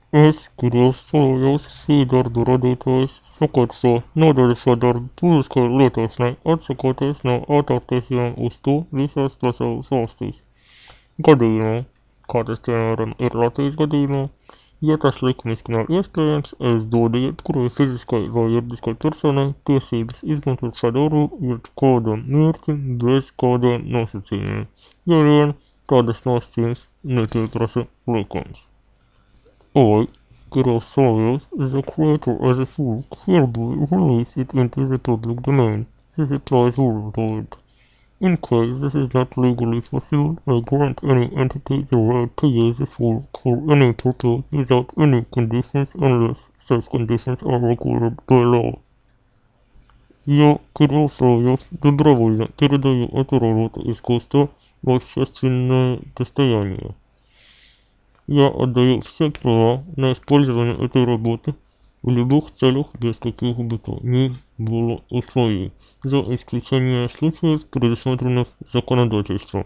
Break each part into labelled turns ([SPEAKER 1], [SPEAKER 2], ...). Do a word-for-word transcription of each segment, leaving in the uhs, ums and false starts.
[SPEAKER 1] Es gribēju šī darba radītājs sakārto nodaļas darbu publiskai lietošanai, atsakoties no autortiesībām uz to visās pasaules valstīs. Gadījumā, kā tas piemēram ir Latvijas gadījumā, ja tas likumiski nav iespējams, es dodu jebkurai fiziskai vai juridiskai personai tiesības izmantot šādu darbu jebkādam mērķim bez kādiem nosacījumiem, ja vien tādas nosacījumus nepieprasa likums. I, Grossoyos, the creator of the book, hereby release it into the public domain. This applies worldwide. In case this is not legally fulfilled, I grant any entity the right to use the work for any purpose without any conditions unless such conditions are required by law. Я, Кирилл Соловьев, добровольно передаю эту работу искусства в общественное достояние. Я отдаю все права на использование этой работы в любых целях без каких бы то ни было условий, за исключением случаев, предусмотренных законодательством.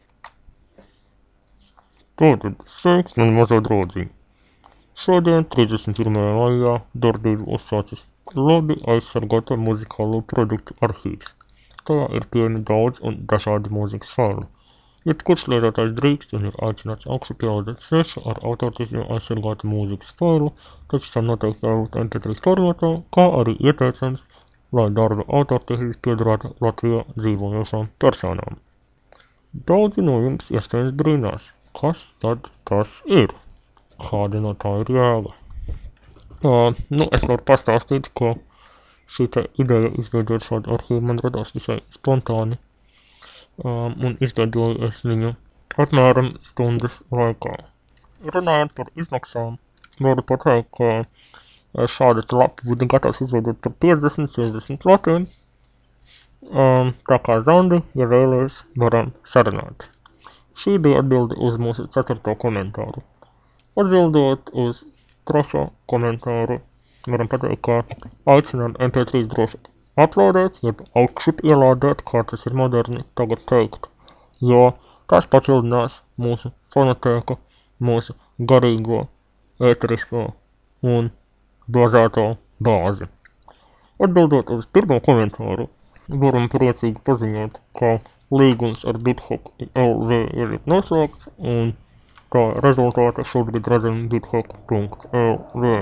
[SPEAKER 1] Tātad sveiks, mani mazā draudziņ. Šodien, trīsdesmit pirmajā maijā, darbību uzsācis labi aizsargāta muzikālo produktu arhīvs. Tajā ir pieejami daudz un dažādi mūzikas faili. Jebkurš lietotājs drīkst un ir aicināts augšupielādēt svešu ar autortiesībām aizsargātu mūzikas failu, taču tam noteikti jābūt em pe trīs formātā, kā arī ieteicams, lai darba autortiesības piederētu Latvijā dzīvojošām personām. Daudzi no jums iespējams brīnās, kas tad tas ir? Kāda no tā ir jēga? Uh, nu, es varu pastāstīt, ka šī te ideja izveidot šādu arhīvu man radās visai spontāni. Um, un izveidoju es viņu apmēram stundas laikā. Runājot par izmaksām, varu pateikt, ka šāda lapa būtu gatavs izveidot par piecdesmit līdz sešdesmit latiem. Um, tā kā Zandi, ja vēlēs, varam sarunāt. Šī bija atbilde uz mūsu ceturto komentāru. Atbildot uz trešo komentāru, varam pateikt, ka aicinām em pe trīs droši uploadēt, jeb augšup ielādēt, kā tas ir moderni tagad teikt, jo tas papildinās mūsu fonotēku, mūsu garīgo, ēterisko un bāzēto bāzi. Atbildot uz pirmo komentāru, varam priecīgi paziņot, ka līgums ar BitHop el ve ir noslēgts, un kā rezultāta šobrīd redzam bithop punkt el ve.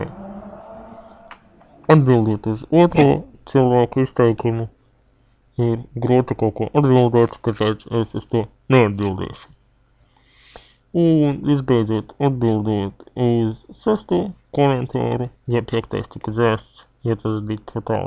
[SPEAKER 1] Atbildot uz otro cilvēku izteikumu, ir grūti kaut ko atbildēt, tāpēc es uz to neatbildēšu. Un visbeidzot, atbildot uz sesto komentāru, ja piektais tika dzēsts, ja tas bija totāli